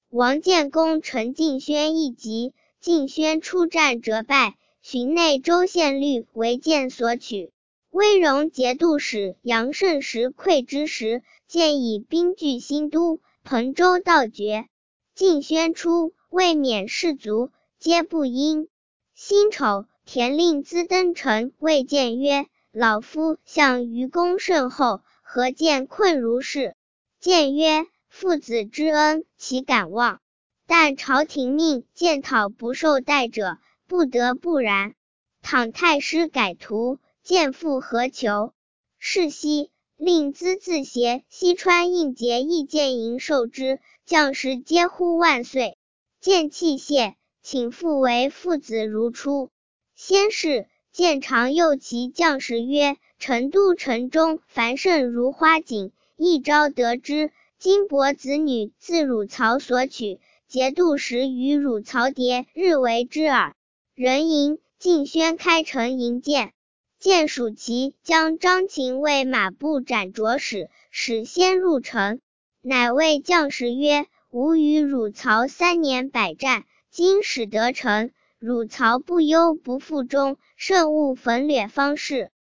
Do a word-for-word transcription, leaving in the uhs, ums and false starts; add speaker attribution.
Speaker 1: 王建功乘敬轩一急，敬轩出战折败，寻内州县律为建所取。威荣节度使杨胜时溃之时，建以兵据新都，彭州道绝。敬轩出，未免士卒，皆不应。辛丑，田令孜登城谓建曰：老夫向愚公甚厚，何见困如是？建曰：父子之恩，岂敢忘？但朝廷命建讨不受待者，不得不然。倘太师改图，建复何求？是夕，令孜自携西川应节义建营受之，将士皆呼万岁。建泣谢，请复为父子如初。先是，建常诱其将士曰：成都城中繁盛如花锦，一朝得之，金帛子女自汝曹所取，节度使与汝曹谍日为之耳。人迎，敬轩开城迎建。建属其将张秦为马步斩着使，使先入城，乃谓将士曰：吾与汝曹三年百战，今使得城，汝曹不忧不复忠，慎勿焚掠方士。